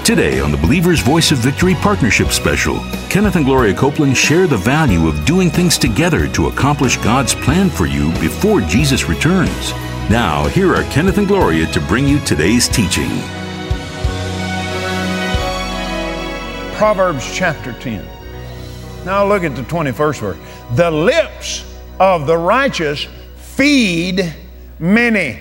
Today on the Believer's Voice of Victory Partnership Special, Kenneth and Gloria Copeland share the value of doing things together to accomplish God's plan for you before Jesus returns. Now, here are Kenneth and Gloria to bring you today's teaching. Proverbs chapter 10. Now look at the 21st verse. The lips of the righteous feed many.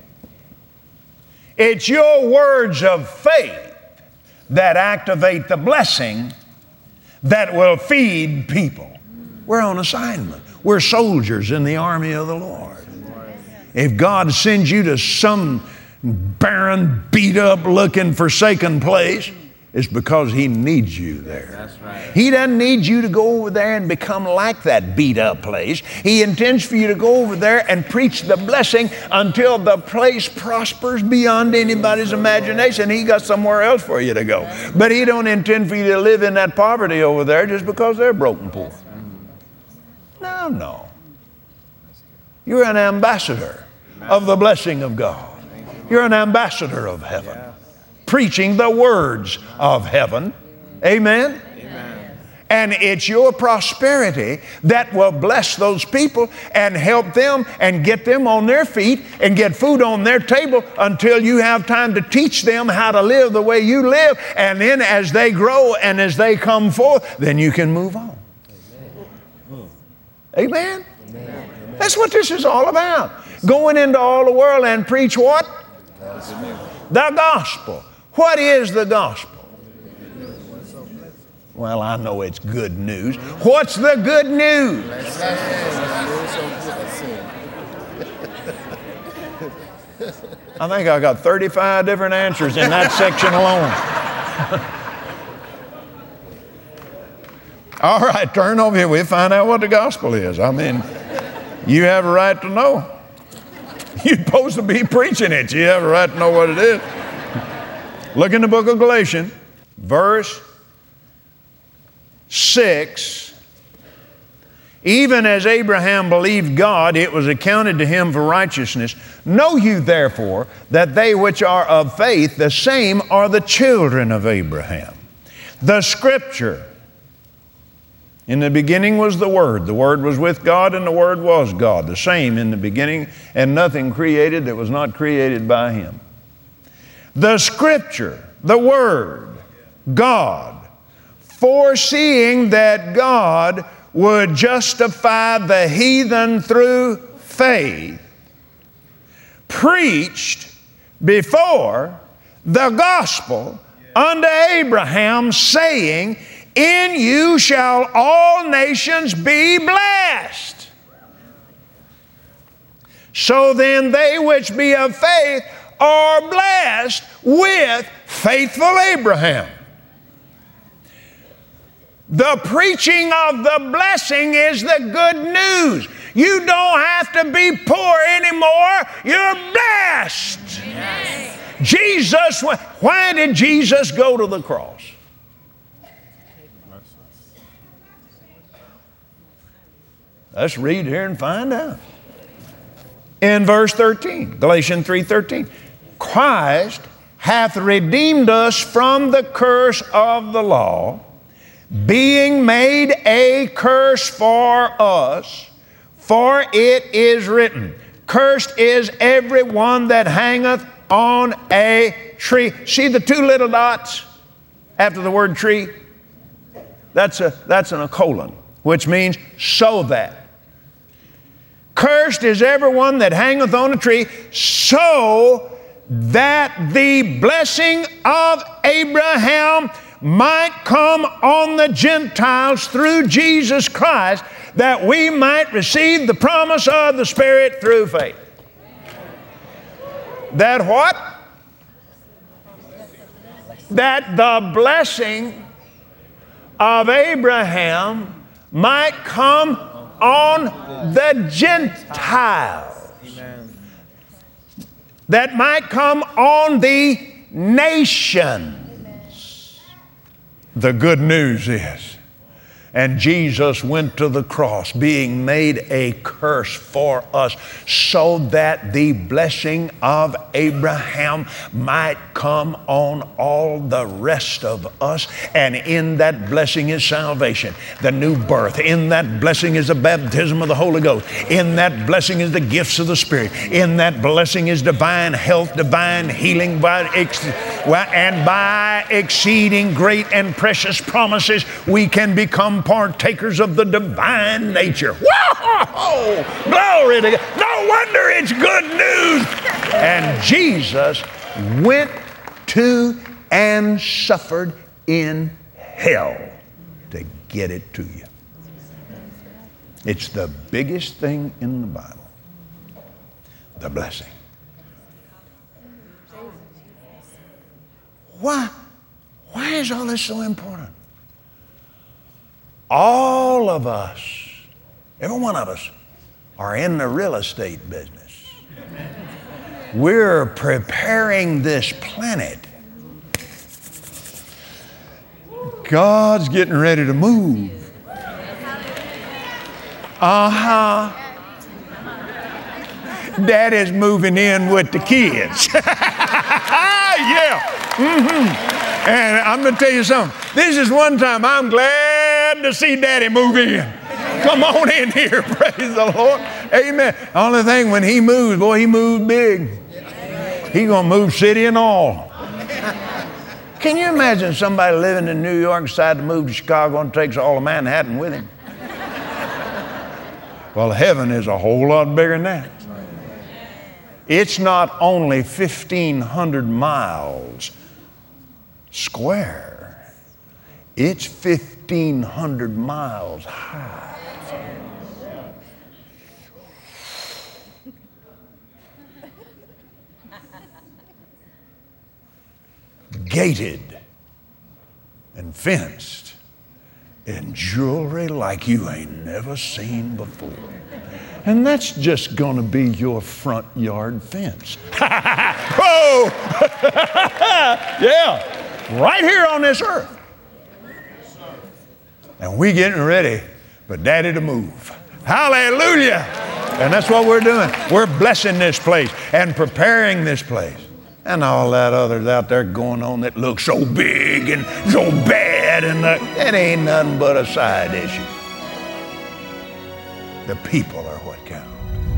It's your words of faith that activate the blessing that will feed people. We're on assignment. We're soldiers in the army of the Lord. If God sends you to some barren, beat-up looking, forsaken place, it's because He needs you there. That's right. He doesn't need you to go over there and become like that beat-up place. He intends for you to go over there and preach the blessing until the place prospers beyond anybody's imagination. He got somewhere else for you to go. But He don't intend for you to live in that poverty over there just because they're broken poor. No. You're an ambassador of the blessing of God. You're an ambassador of heaven, preaching the words of heaven. Amen? Amen. And it's your prosperity that will bless those people and help them and get them on their feet and get food on their table until you have time to teach them how to live the way you live. And then as they grow and as they come forth, then you can move on. Amen? Amen. That's what this is all about. Going into all the world and preach what? The gospel. What is the gospel? Well, I know it's good news. What's the good news? I think I got 35 different answers in that section alone. All right, turn over here. We'll find out what the gospel is. I mean, you have a right to know. You're supposed to be preaching it. You have a right to know what it is. Look in the book of Galatians, verse 6. Even as Abraham believed God, it was accounted to him for righteousness. Know you therefore that they which are of faith, the same are the children of Abraham. The Scripture, in the beginning was the Word was with God, and the Word was God. The same in the beginning, and nothing created that was not created by Him. The Scripture, the Word, God, foreseeing that God would justify the heathen through faith, preached before the gospel unto Abraham, saying, in you shall all nations be blessed. So then they which be of faith are blessed with faithful Abraham. The preaching of the blessing is the good news. You don't have to be poor anymore. You're blessed. Yes. Jesus, why did Jesus go to the cross? Let's read here and find out. In verse 13, Galatians 3:13, Christ hath redeemed us from the curse of the law, being made a curse for us, for it is written, cursed is every one that hangeth on a tree. See the two little dots after the word tree? That's a colon, which means so that. Cursed is everyone that hangeth on a tree, so that the blessing of Abraham might come on the Gentiles through Jesus Christ, that we might receive the promise of the Spirit through faith. That what? That the blessing of Abraham might come on the Gentiles. Amen. That might come on the nations. The good news is, And Jesus went to the cross, being made a curse for us, so that the blessing of Abraham might come on all the rest of us. And in that blessing is salvation, the new birth. In that blessing is the baptism of the Holy Ghost. In that blessing is the gifts of the Spirit. In that blessing is divine health, divine healing, and by exceeding great and precious promises, we can become partakers of the divine nature. Whoa! Glory to God. No wonder it's good news. And Jesus went to and suffered in hell to get it to you. It's the biggest thing in the Bible. The blessing. Why? Why is all this so important? All of us, every one of us, are in the real estate business. We're preparing this planet. God's getting ready to move. Daddy's moving in with the kids. Yeah. And I'm going to tell you something. This is one time I'm glad to see Daddy move in. Come on in here. Praise the Lord. Amen. Only thing, when he moves, boy, he moves big. He's going to move city and all. Can you imagine somebody living in New York decide to move to Chicago and takes all of Manhattan with him? Well, heaven is a whole lot bigger than that. It's not only 1,500 miles square. It's 1,500 miles high. Gated and fenced and jewelry like you ain't never seen before. And that's just going to be your front yard fence. Oh! Yeah, right here on this earth. And we getting ready for Daddy to move. Hallelujah! And that's what we're doing. We're blessing this place and preparing this place. And all that others out there going on that look so big and so bad, and that ain't nothing but a side issue. The people are what count.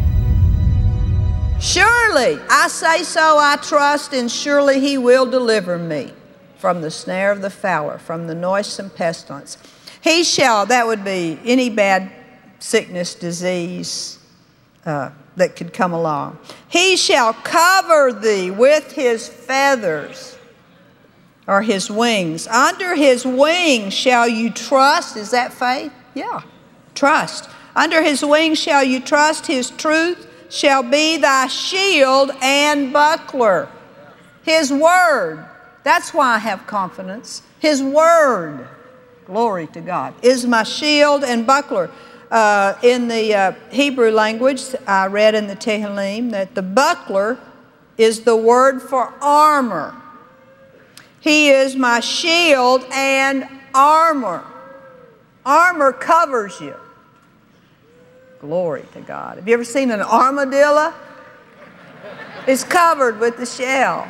Surely, I say so, I trust, and surely he will deliver me from the snare of the fowler, from the noisome pestilence. He shall, that would be any bad sickness, disease, that could come along. He shall cover thee with his feathers, or his wings. Under his wings shall you trust. Is that faith? Yeah, trust. Under his wings shall you trust. His truth shall be thy shield and buckler. His word. That's why I have confidence. His word, glory to God, is my shield and buckler. In the Hebrew language, I read in the Tehillim that the buckler is the word for armor. He is my shield and armor. Armor covers you. Glory to God. Have you ever seen an armadillo? It's covered with the shell.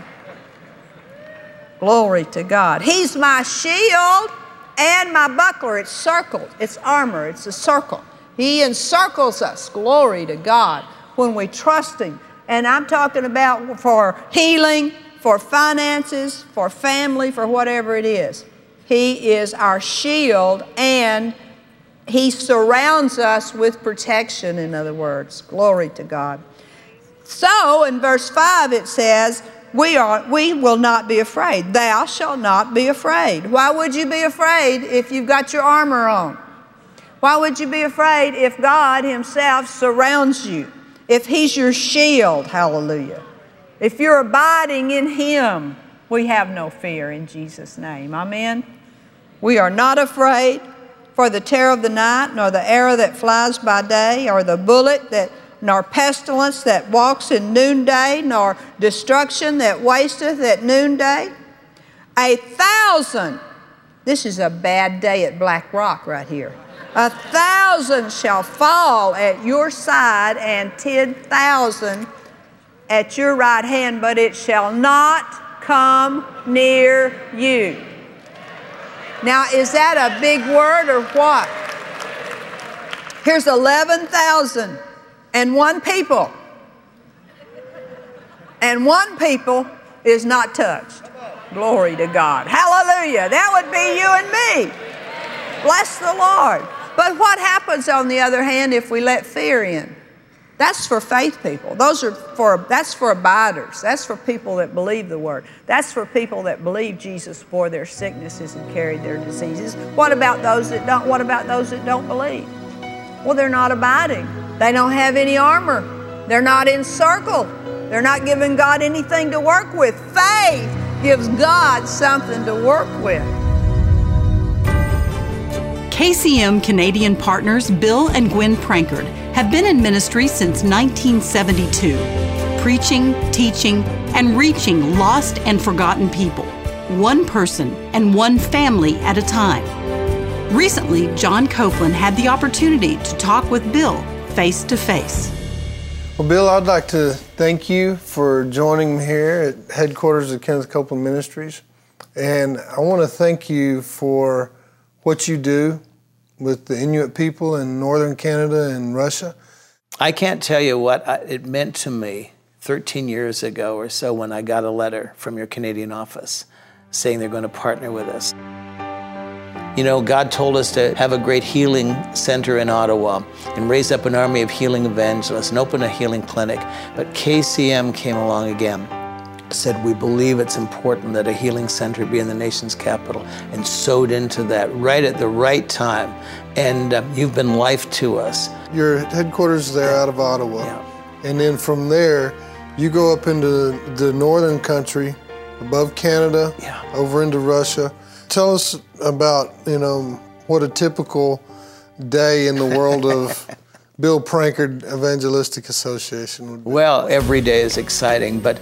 Glory to God. He's my shield and my buckler. It's circled. It's armor. It's a circle. He encircles us. Glory to God when we trust him. And I'm talking about for healing, for finances, for family, for whatever it is. He is our shield, and he surrounds us with protection, in other words. Glory to God. So in verse 5 it says, we will not be afraid. Thou shalt not be afraid. Why would you be afraid if you've got your armor on? Why would you be afraid if God himself surrounds you? If he's your shield, hallelujah. If you're abiding in him, we have no fear in Jesus' name. Amen. We are not afraid for the terror of the night, nor the arrow that flies by day, or the bullet nor pestilence that walks in noonday, nor destruction that wasteth at noonday. 1,000, This is a bad day at Black Rock right here. 1,000 shall fall at your side and 10,000 at your right hand, but it shall not come near you. Now, is that a big word or what? Here's 11,000 and one people. And one people is not touched. Glory to God. Hallelujah. That would be you and me. Bless the Lord. But what happens, on the other hand, if we let fear in? That's for faith people. That's for abiders. That's for people that believe the Word. That's for people that believe Jesus bore their sicknesses and carried their diseases. What about those that don't? What about those that don't believe? Well, they're not abiding. They don't have any armor. They're not encircled. They're not giving God anything to work with. Faith gives God something to work with. KCM Canadian partners Bill and Gwen Prankard have been in ministry since 1972, preaching, teaching, and reaching lost and forgotten people, one person and one family at a time. Recently, John Copeland had the opportunity to talk with Bill face to face. Well, Bill, I'd like to thank you for joining me here at headquarters of Kenneth Copeland Ministries. And I want to thank you for what you do with the Inuit people in northern Canada and Russia. I can't tell you what it meant to me 13 years ago or so when I got a letter from your Canadian office saying they're going to partner with us. You know, God told us to have a great healing center in Ottawa and raise up an army of healing evangelists and open a healing clinic. But KCM came along again, said we believe it's important that a healing center be in the nation's capital, and sowed into that right at the right time. And you've been life to us. Your headquarters there out of Ottawa. Yeah. And then from there, you go up into the northern country, above Canada, over into Russia. Tell us about, what a typical day in the world of Bill Prankard Evangelistic Association would be. Well, every day is exciting, but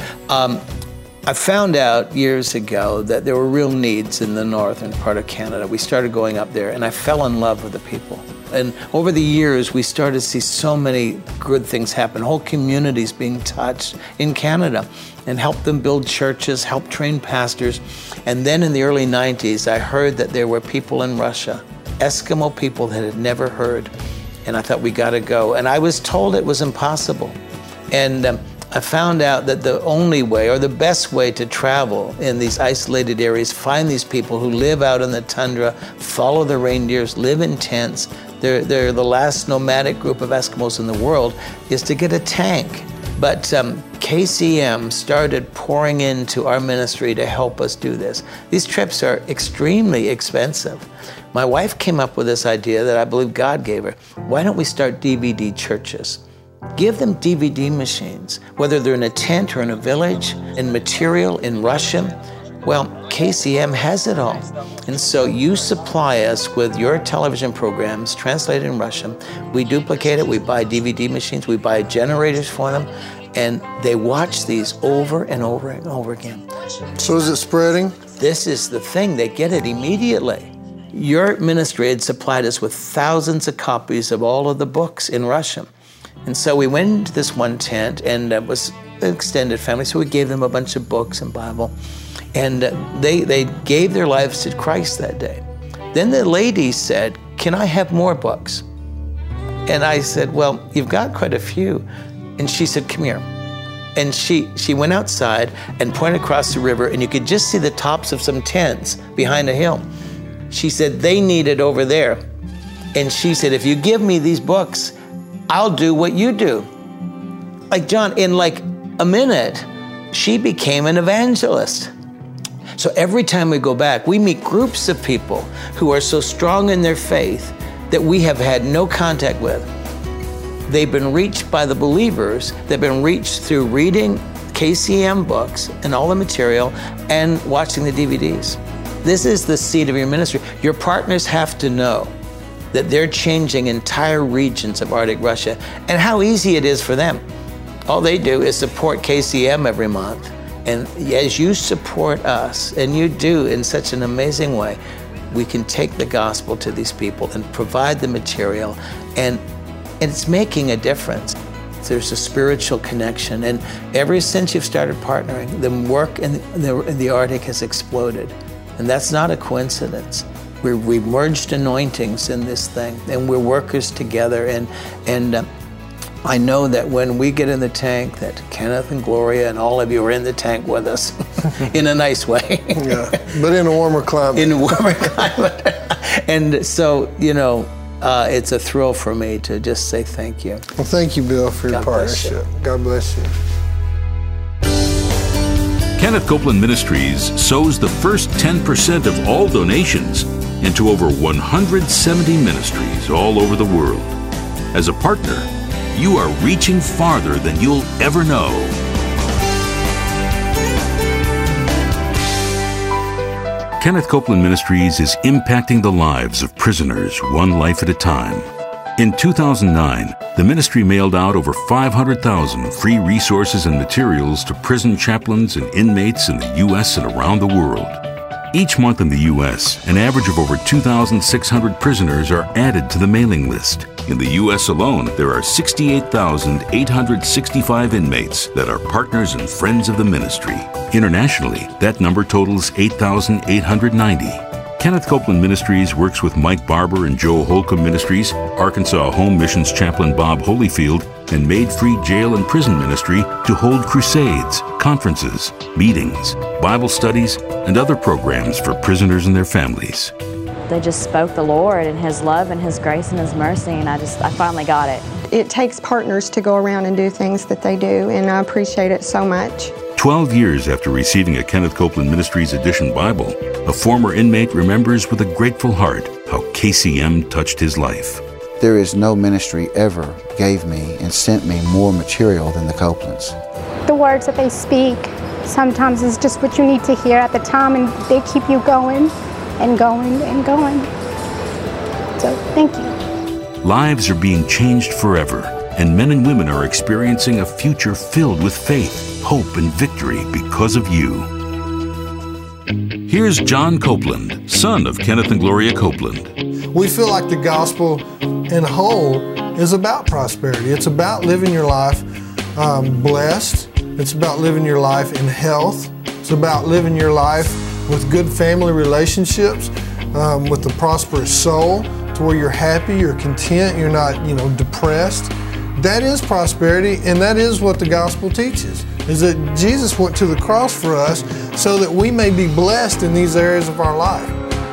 I found out years ago that there were real needs in the northern part of Canada. We started going up there, and I fell in love with the people. And over the years, we started to see so many good things happen, whole communities being touched in Canada, and help them build churches, help train pastors. And then in the early 90s, I heard that there were people in Russia, Eskimo people that had never heard. And I thought, we got to go. And I was told it was impossible. And I found out that the only way, or the best way to travel in these isolated areas, find these people who live out in the tundra, follow the reindeers, live in tents. They're the last nomadic group of Eskimos in the world, is to get a tank. But KCM started pouring into our ministry to help us do this. These trips are extremely expensive. My wife came up with this idea that I believe God gave her. Why don't we start DVD churches? Give them DVD machines, whether they're in a tent or in a village, in material, in Russian. Well, KCM has it all. And so you supply us with your television programs translated in Russian. We duplicate it, we buy DVD machines, we buy generators for them, and they watch these over and over and over again. So is it spreading? This is the thing, they get it immediately. Your ministry had supplied us with thousands of copies of all of the books in Russian. And so we went into this one tent, and it was an extended family, so we gave them a bunch of books and Bible. And they gave their lives to Christ that day. Then the lady said, "Can I have more books?" And I said, "Well, you've got quite a few." And she said, "Come here." And she went outside and pointed across the river, and you could just see the tops of some tents behind a hill. She said, "They need it over there." And she said, "If you give me these books, I'll do what you do." Like, John, in like a minute, she became an evangelist. So every time we go back, we meet groups of people who are so strong in their faith that we have had no contact with. They've been reached by the believers. They've been reached through reading KCM books and all the material and watching the DVDs. This is the seed of your ministry. Your partners have to know that they're changing entire regions of Arctic Russia, and how easy it is for them. All they do is support KCM every month. And as you support us, and you do in such an amazing way, we can take the gospel to these people and provide the material, and it's making a difference. There's a spiritual connection, and ever since you've started partnering, the work in the Arctic has exploded, and that's not a coincidence. We've merged anointings in this thing, and we're workers together, and I know that when we get in the tank, that Kenneth and Gloria and all of you are in the tank with us in a nice way. Yeah, but in a warmer climate. In a warmer climate. And so, it's a thrill for me to just say thank you. Well, thank you, Bill, for your partnership. God bless you. Kenneth Copeland Ministries sows the first 10% of all donations into over 170 ministries all over the world. As a partner, you are reaching farther than you'll ever know. Kenneth Copeland Ministries is impacting the lives of prisoners one life at a time. In 2009, the ministry mailed out over 500,000 free resources and materials to prison chaplains and inmates in the U.S. and around the world. Each month in the U.S., an average of over 2,600 prisoners are added to the mailing list. In the U.S. alone, there are 68,865 inmates that are partners and friends of the ministry. Internationally, that number totals 8,890. Kenneth Copeland Ministries works with Mike Barber and Joe Holcomb Ministries, Arkansas Home Missions Chaplain Bob Holyfield, and Made Free Jail and Prison Ministry to hold crusades, conferences, meetings, Bible studies, and other programs for prisoners and their families. They just spoke the Lord and His love and His grace and His mercy, and I finally got it. It takes partners to go around and do things that they do, and I appreciate it so much. 12 years after receiving a Kenneth Copeland Ministries edition Bible, a former inmate remembers with a grateful heart how KCM touched his life. There is no ministry ever gave me and sent me more material than the Copelands. The words that they speak sometimes is just what you need to hear at the time, and they keep you going and going and going. So thank you. Lives are being changed forever, and men and women are experiencing a future filled with faith, hope, and victory because of you. Here's John Copeland, son of Kenneth and Gloria Copeland. We feel like the gospel in whole is about prosperity. It's about living your life blessed. It's about living your life in health. It's about living your life with good family relationships, with a prosperous soul, to where you're happy, you're content, you're not, depressed. That is prosperity, and that is what the gospel teaches, is that Jesus went to the cross for us so that we may be blessed in these areas of our life.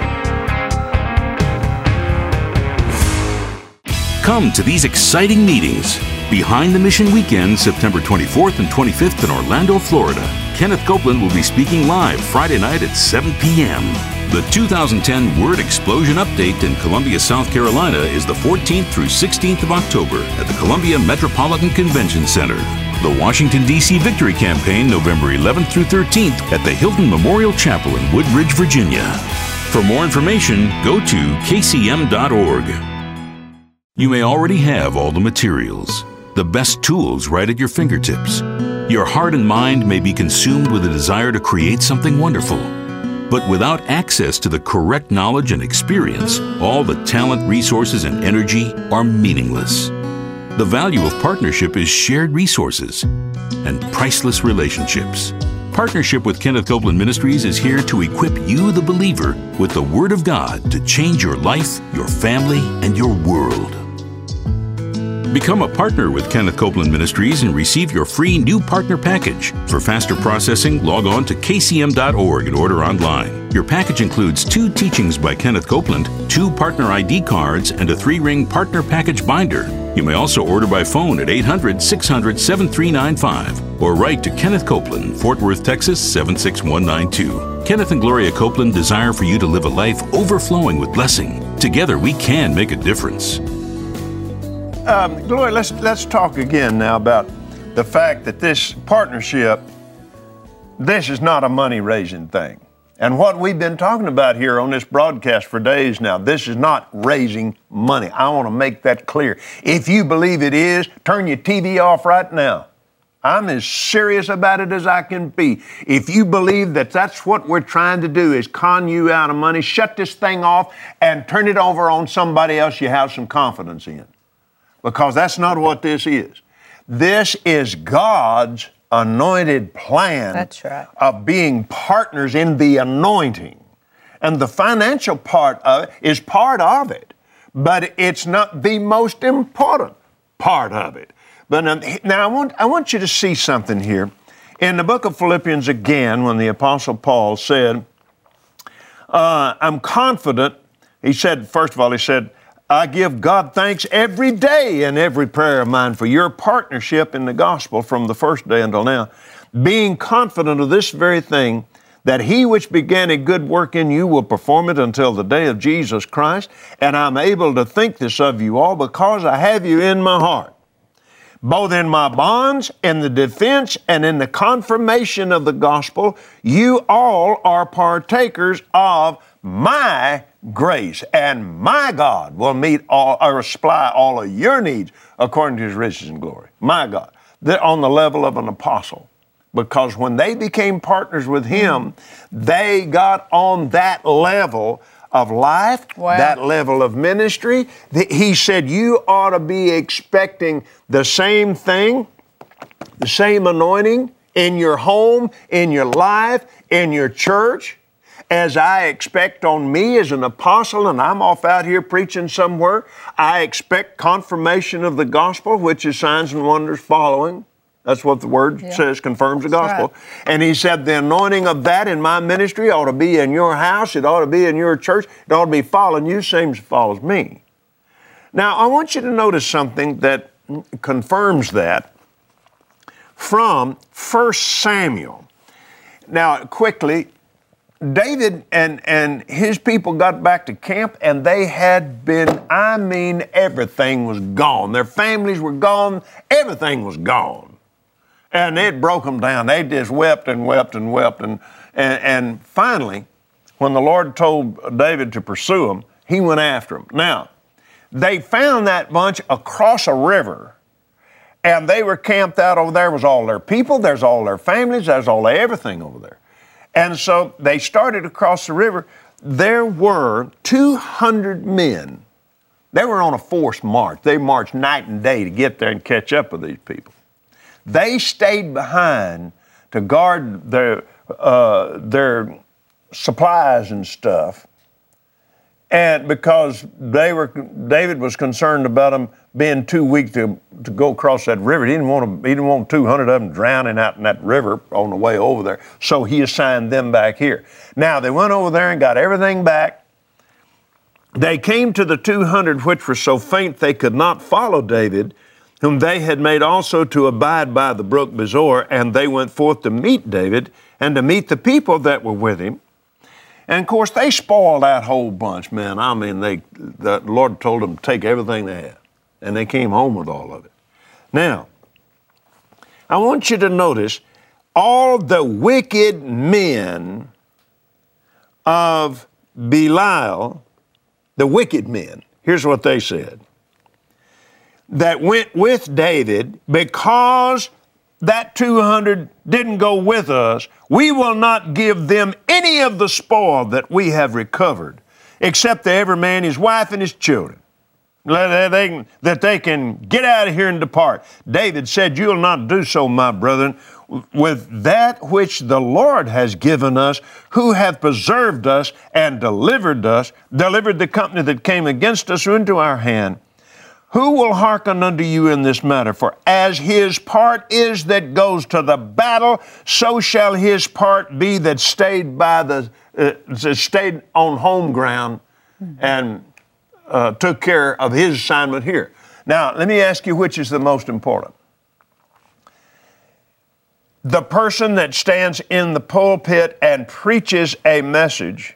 Come to these exciting meetings. Behind the Mission Weekend, September 24th and 25th in Orlando, Florida. Kenneth Copeland will be speaking live Friday night at 7 p.m. The 2010 Word Explosion Update in Columbia, South Carolina is the 14th through 16th of October at the Columbia Metropolitan Convention Center. The Washington, D.C. Victory Campaign, November 11th through 13th at the Hilton Memorial Chapel in Woodbridge, Virginia. For more information, go to kcm.org. You may already have all the materials, the best tools right at your fingertips. Your heart and mind may be consumed with a desire to create something wonderful. But without access to the correct knowledge and experience, all the talent, resources, and energy are meaningless. The value of partnership is shared resources and priceless relationships. Partnership with Kenneth Copeland Ministries is here to equip you, the believer, with the Word of God to change your life, your family, and your world. Become a partner with Kenneth Copeland Ministries and receive your free new partner package. For faster processing, log on to kcm.org and order online. Your package includes 2 teachings by Kenneth Copeland, 2 partner ID cards, and a 3-ring partner package binder. You may also order by phone at 800-600-7395 or write to Kenneth Copeland, Fort Worth, Texas 76192. Kenneth and Gloria Copeland desire for you to live a life overflowing with blessing. Together we can make a difference. Gloria, let's talk again now about the fact that this partnership, this is not a money-raising thing. And what we've been talking about here on this broadcast for days now, this is not raising money. I want to make that clear. If you believe it is, turn your TV off right now. I'm as serious about it as I can be. If you believe that that's what we're trying to do is con you out of money, shut this thing off and turn it over on somebody else you have some confidence in. Because that's not what this is. This is God's anointed plan That's right. of being partners in the anointing. And the financial part of it is part of it, but it's not the most important part of it. But now I want you to see something here. In the book of Philippians again, when the Apostle Paul said, I'm confident, he said, first of all, he said, I give God thanks every day in every prayer of mine for your partnership in the gospel from the first day until now, being confident of this very thing, that he which began a good work in you will perform it until the day of Jesus Christ. And I'm able to think this of you all because I have you in my heart, both in my bonds, in the defense, and in the confirmation of the gospel. You all are partakers of my grace, and my God will meet all or supply all of your needs according to his riches and glory. My God. They're on the level of an apostle. Because when they became partners with him, they got on that level of life, that level of ministry. He said, you ought to be expecting the same thing, the same anointing in your home, in your life, in your church, as I expect on me as an apostle, and I'm off out here preaching somewhere. I expect confirmation of the gospel, which is signs and wonders following. That's what the word says, confirms the gospel. Right. And he said, the anointing of that in my ministry ought to be in your house. It ought to be in your church. It ought to be following you, same as it follows me. Now, I want you to notice something that confirms that from 1 Samuel. Now, quickly, David and his people got back to camp, and they had been, everything was gone. Their families were gone. Everything was gone. And it broke them down. They just wept and wept and wept. And finally, when the Lord told David to pursue them, he went after them. Now, they found that bunch across a river, and they were camped out over there. Was all their people, there's all their families, there's all everything over there. And so they started across the river. There were 200 men. They were on a forced march. They marched night and day to get there and catch up with these people. They stayed behind to guard their supplies and stuff, and because David was concerned about them being too weak to go across that river. He didn't want 200 of them drowning out in that river on the way over there. So he assigned them back here. Now they went over there and got everything back. They came to the 200 which were so faint they could not follow David, whom they had made also to abide by the brook Besor, and they went forth to meet David and to meet the people that were with him. And of course, they spoiled that whole bunch, man. The Lord told them to take everything they had, and they came home with all of it. Now, I want you to notice all the wicked men of Belial, the wicked men, here's what they said, that went with David, because that 200 didn't go with us, we will not give them any of the spoil that we have recovered, except to every man his wife and his children, that they can get out of here and depart. David said, you will not do so, my brethren, with that which the Lord has given us, who hath preserved us and delivered the company that came against us into our hand. Who will hearken unto you in this matter? For as his part is that goes to the battle, so shall his part be that stayed stayed on home ground and took care of his assignment here. Now, let me ask you, which is the most important? The person that stands in the pulpit and preaches a message,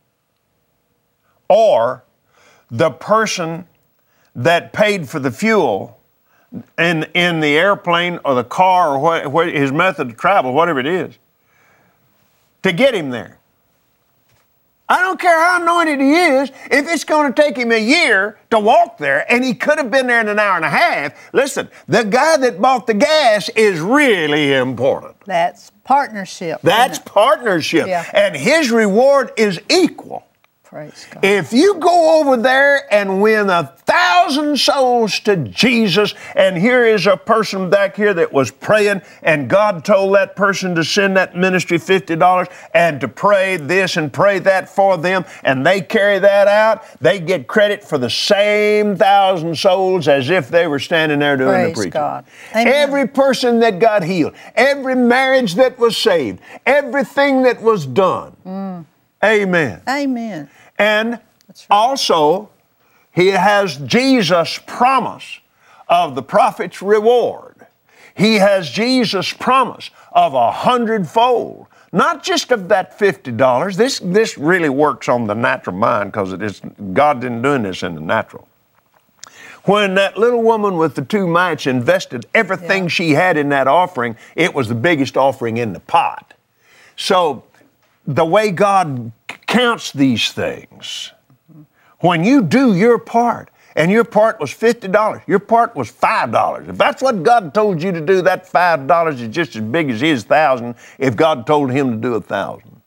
or the person that paid for the fuel in the airplane or the car or what his method of travel, whatever it is, to get him there? I don't care how anointed he is. If it's going to take him a year to walk there, and he could have been there in an hour and a half, listen, the guy that bought the gas is really important. That's partnership. That's partnership. Yeah. And his reward is equal. Praise God. If you go over there and win 1,000 souls to Jesus, and here is a person back here that was praying, and God told that person to send that ministry $50 and to pray this and pray that for them, and they carry that out, they get credit for the same 1,000 souls as if they were standing there doing the preaching. God. Amen. Every person that got healed, every marriage that was saved, everything that was done. Amen. Amen. And also, he has Jesus' promise of the prophet's reward. He has Jesus' promise of 100-fold, not just of that $50. This really works on the natural mind because God didn't do this in the natural. When that little woman with the 2 mites invested everything she had in that offering, it was the biggest offering in the pot. So the way God counts these things, when you do your part, and your part was $50, your part was $5. If that's what God told you to do, that $5 is just as big as his 1,000 if God told him to do 1,000.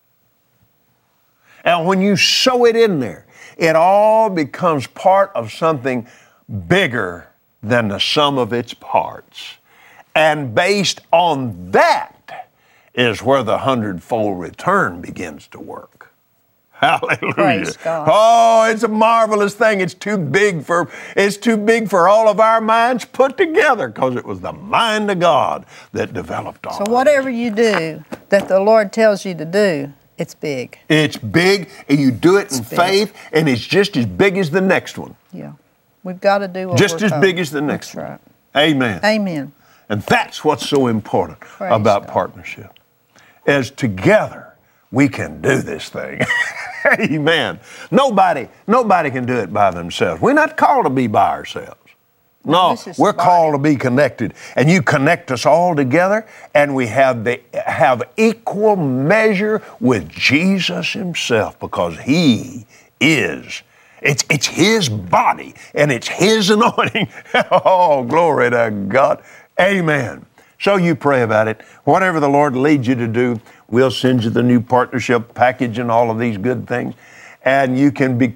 And when you sow it in there, it all becomes part of something bigger than the sum of its parts. And based on that is where the 100-fold return begins to work. Hallelujah. Praise God. Oh, it's a marvelous thing. It's too big for all of our minds put together because it was the mind of God that developed all. So whatever you do that the Lord tells you to do, it's big. It's big, and you do it in faith, and it's just as big as the next one. Yeah. We've got to do what just we're as told. big as the next one. Right. Amen. Amen. And that's what's so important Praise about God. partnership. As together we can do this thing. Amen. Nobody can do it by themselves. We're not called to be by ourselves. No, we're called to be connected. And you connect us all together, and we have equal measure with Jesus himself, because he is. It's his body, and it's his anointing. Oh, glory to God. Amen. So you pray about it. Whatever the Lord leads you to do, we'll send you the new partnership package and all of these good things. And you can be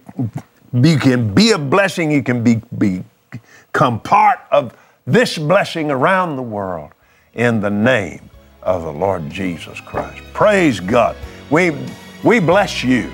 a blessing. You can become part of this blessing around the world in the name of the Lord Jesus Christ. Praise God. We bless you.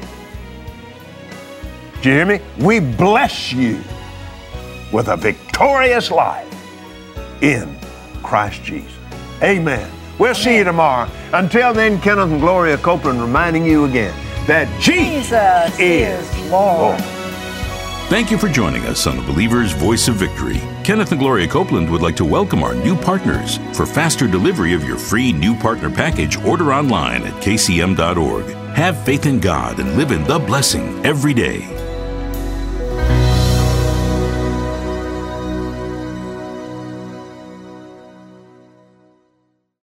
Do you hear me? We bless you with a victorious life in Christ Jesus. Amen. We'll see you tomorrow. Until then, Kenneth and Gloria Copeland reminding you again that Jesus is Lord. Thank you for joining us on the Believer's Voice of Victory. Kenneth and Gloria Copeland would like to welcome our new partners. For faster delivery of your free new partner package, order online at kcm.org. Have faith in God and live in the blessing every day.